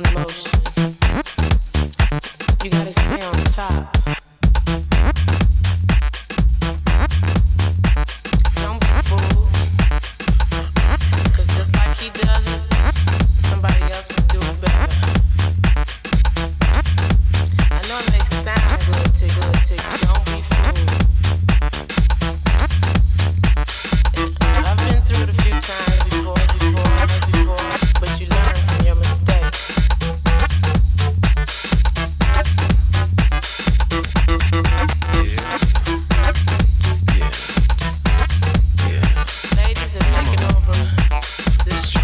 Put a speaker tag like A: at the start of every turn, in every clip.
A: motion. You gotta stay on top. Don't be fooled. 'Cause just like he does it, somebody else will do it better. I know it may sound good to you. Don't be fooled. I've been through it a few times before, but you learn from your mistakes. Ladies are taking over this.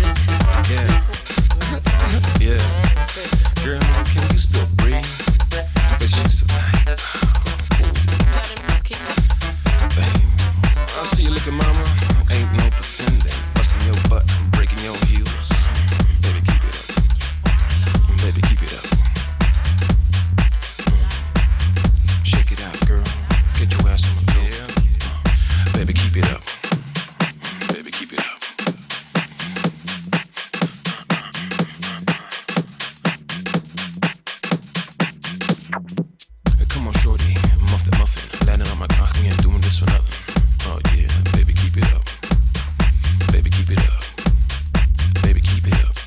B: Yeah. Girl, can you still breathe? 'Cause you're so tight.
A: Just keep
B: Babe, I see you looking, mama. Ain't no pretending. Busting your butt, breaking your heels. Baby, keep it up. Baby, keep it up. Shake it out, girl. Get your ass on the toes. Baby, keep it up. Baby, keep it up. Come on, shorty, muff that muffin. Landing on my cock, we ain't doing this for nothing. Oh yeah, baby, keep it up. Baby, keep it up. Baby, keep it up.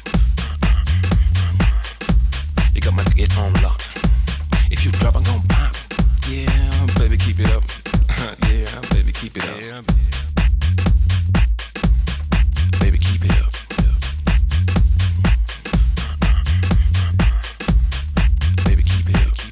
B: You got my it on lock. If you drop, I'm gon' pop. Yeah, baby, keep it up. Yeah, baby, keep it up. Baby, keep it up. Baby, keep it up.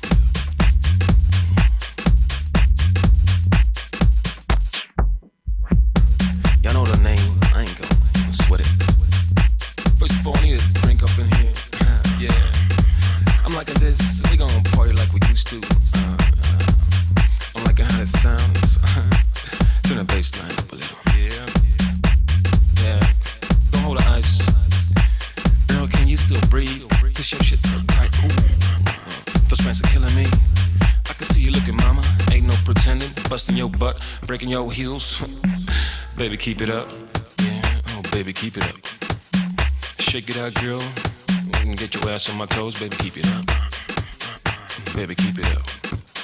B: Y'all know the name, I ain't gon' sweat it. First of all, I need a drink up in here. Yeah, I'm liking this, we gon' party like we used to. I'm liking how it sounds. Turn the bass line up a little. Yeah, don't hold the ice. Girl, can you still breathe? 'Cause your shit's so tight. Ooh, those pants are killing me. I can see you looking, mama. Ain't no pretending. Busting your butt, breaking your heels. Baby, keep it up. Yeah, oh, baby, keep it up. Shake it out, girl. And get your ass on my toes. Baby, keep it up. Baby, keep it up.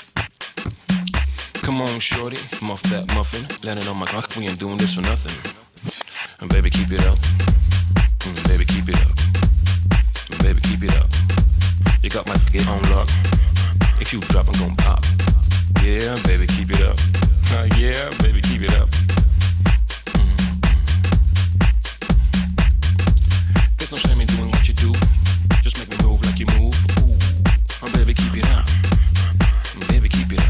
B: Come on, shorty. Muff that muffin. Landing on my cock. We ain't doing this for nothing. And baby, keep it up. Baby, keep it up. Baby, keep it up. You got my get on lock. If you drop, I'm gon' pop. Yeah, baby, keep it up. Yeah, baby, keep it up. There's no shame in doing what you do. Just make me move like you move. Ooh, oh, baby, keep it up. Baby, keep it up.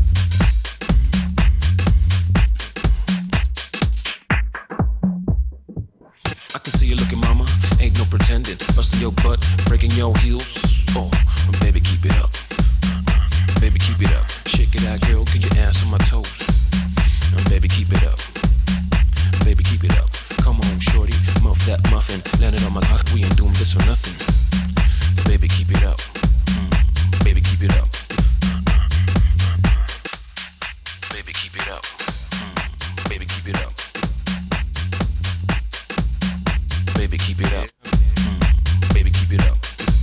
B: I can see you looking, mama. Ain't no pretending. Busting your butt, breaking your heels. Oh, baby, keep it up. Baby, keep it up. Shake it out, girl. Get your ass on my toes. Baby, keep it up. Baby, keep it up. Come on, shorty. Muff that muffin. Landing on my cock. We ain't doing this for nothing. Baby, keep it up. Baby, keep it up. Baby, keep it up. Baby, keep it up. Baby, keep it up. Baby, keep it up.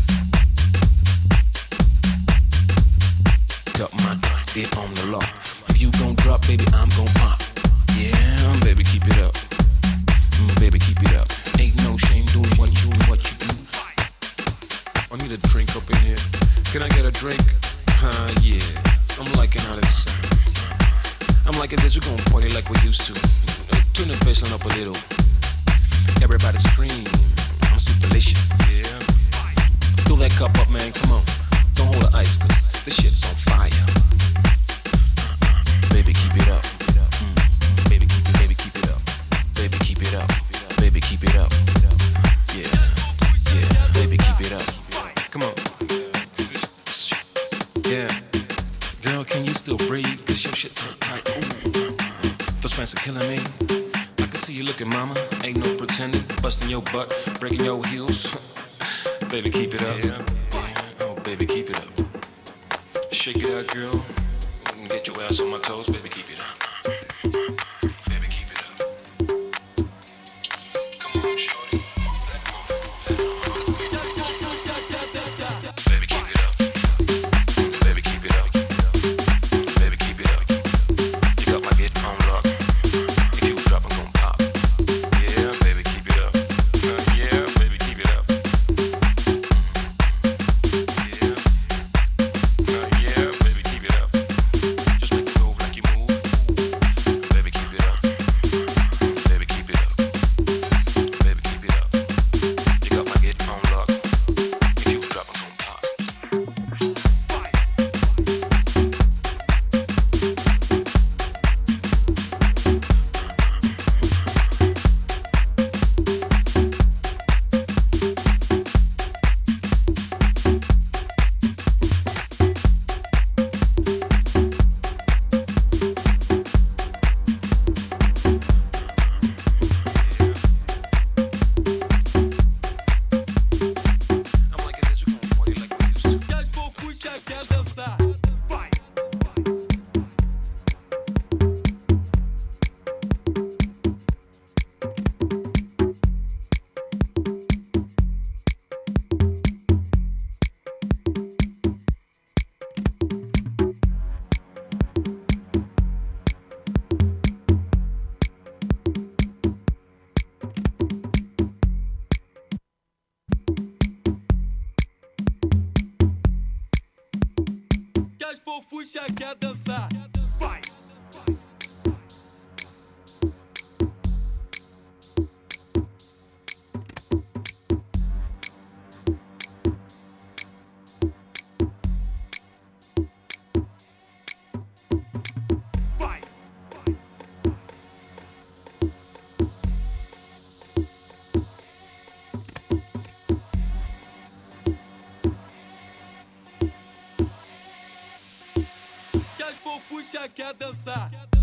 B: Got my dick on the lock. If you gon' drop, baby, I'm gon' pop. Yeah, baby, keep it up. Baby, keep it up. Ain't no shame doing what you do. I need a drink up in here. Can I get a drink? Yeah. I'm liking how this sounds. I'm liking this. We gon' party like we used to. Turn the bassline up a little. Everybody scream. I'm super delicious. Yeah. Fill that cup up, man. Come on. Don't hold the ice, 'cause this shit's on fire. Baby, keep it up. Baby, keep it up. Baby, keep it up. Baby, keep it up. Yeah. Yeah. Baby, keep it up. Come on. Yeah. Girl, can you still breathe? 'Cause your shit's so tight. Ooh. Those pants are killing me. I can see you looking, mama. Ain't no pretending. Busting your butt, breaking your heels. Baby, keep it up. Yeah. Oh, baby, keep it up. Shake it out, girl. Get your ass on my toes. Baby, keep it up. Baby, keep it up. Come on, shorty.
C: fofucha quer dançar. Vai! Vai! Que as fofucha quer dançar.